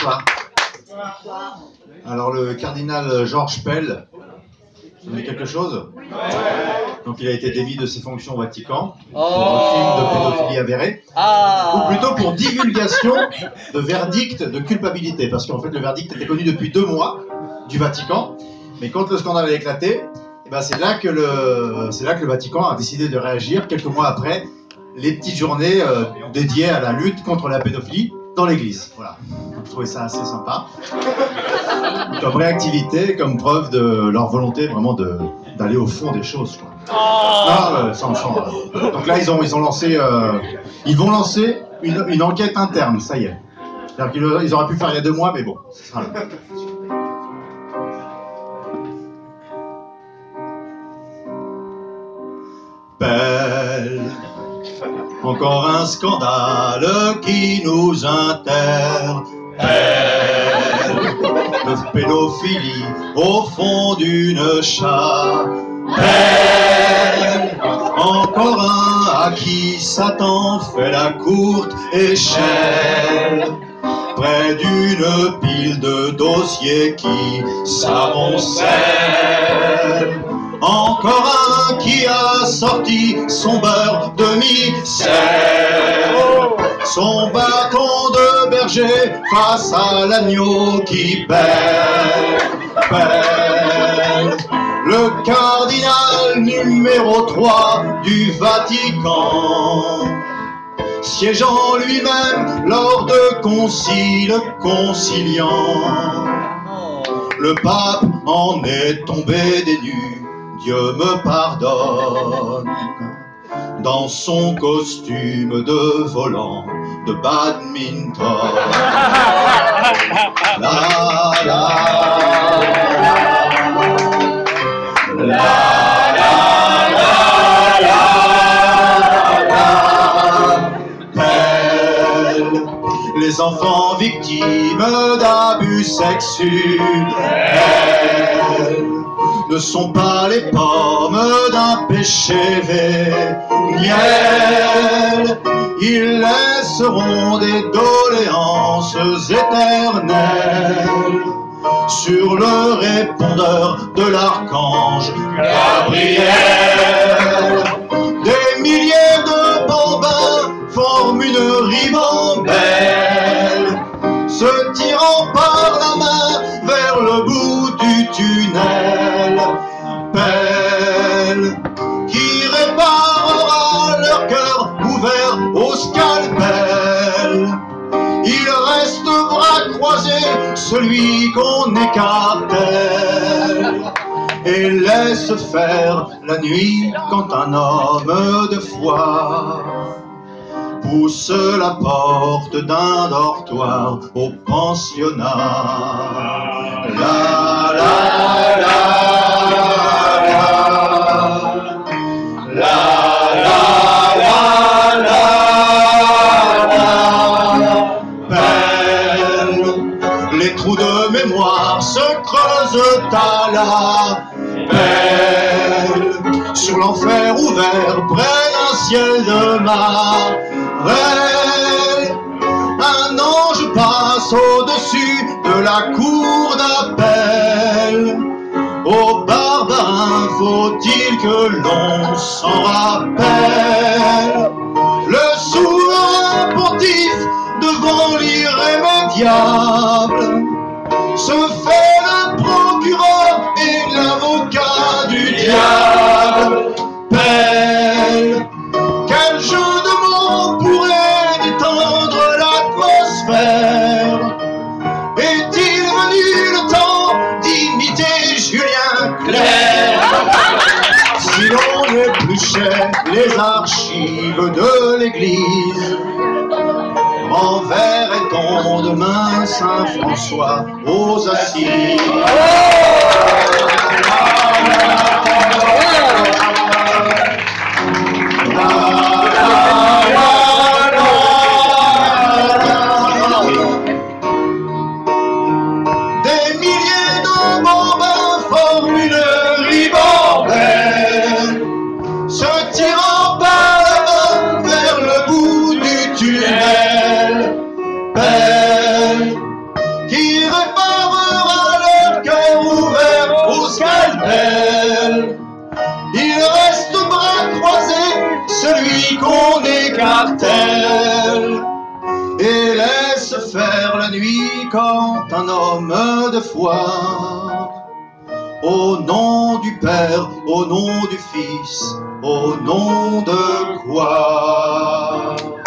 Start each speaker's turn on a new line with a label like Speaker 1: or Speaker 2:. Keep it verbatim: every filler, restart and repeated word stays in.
Speaker 1: bonsoir. Alors le cardinal Georges Pell, ça vous dit quelque chose? Donc il a été démis de ses fonctions au Vatican pour un film de pédophilie avérée,
Speaker 2: Ah.
Speaker 1: ou plutôt pour divulgation de verdict de culpabilité, parce qu'en fait le verdict était connu depuis deux mois du Vatican, mais quand le scandale a éclaté, eh ben c'est là que le c'est là que le Vatican a décidé de réagir quelques mois après les petites journées euh, dédiées à la lutte contre la pédophilie dans l'église. Voilà. Donc, je trouvais ça assez sympa. Comme réactivité, comme preuve de leur volonté vraiment de, d'aller au fond des choses. Quoi. Ah, euh, sans, sans, euh. Donc là, ils ont, ils ont lancé, euh, ils vont lancer une, une enquête interne, ça y est. C'est-à-dire qu'ils ils auraient pu faire il y a deux mois, mais bon, ce sera là. Belle. Encore un scandale qui nous interpelle. De pédophilie au fond d'une chapelle. Encore un à qui Satan fait la courte échelle. Près d'une pile de dossiers qui s'amoncellent. Encore un qui a sorti son beurre de micelle, son bâton de berger face à l'agneau qui pèle, pèle. Le cardinal numéro trois du Vatican, siégeant lui-même lors de conciles conciliants. Le pape en est tombé des nues, Dieu me pardonne, dans son costume de volant de badminton. La la la la la la la. Les enfants victimes d'abus sexuels ne sont pas les pommes d'un péché véniel. Ils laisseront des doléances éternelles sur le répondeur de l'archange Gabriel. Des milliers de bambins forment une ribambelle, se tirant par la main vers le bout du tunnel. Pelle qui réparera leur cœur ouvert au scalpel. Il reste bras croisés celui qu'on écartèle, et laisse faire la nuit quand un homme de foi pousse la porte d'un dortoir au pensionnat. La la la la la la la la la. Les trous de mémoire se creusent à la pelle sur l'enfer ouvert près d'un ciel de marbre. Un ange passe au-dessus de la cour d'appel. Au barbarin faut-il que l'on s'en rappelle? Le souverain pontife devant l'irrémédiable se fait le procureur et l'avocat du diable. Pelle, quel jeu de mots pourrait détendre l'atmosphère? Est-il venu le temps d'imiter Julien Clerc? Si l'on épluchait les archives de l'église, enverrait-on demain Saint François aux assises? Des milliers de bambins forment une ribambelle, se tirant par la main vers le bout du tunnel. Pelle quand un homme de foi, au nom du Père, au nom du Fils, au nom de quoi?